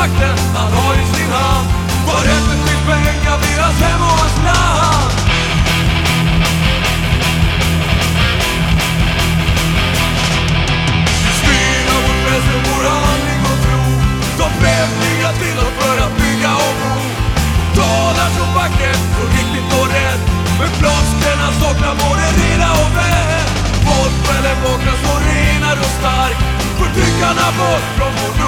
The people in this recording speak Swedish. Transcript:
makten han har i sin hand. Var rätten till pengar blir hans hem och hans land. Styr av vårt väsen, vår handling och tro. De främlingar till oss för att bygga och bo. Talar så vackert, så riktigt och rätt. Men flosklerna saknar både reda och vett. Folksjälen vaknar så renad och stark. Förtryckarna bort från vår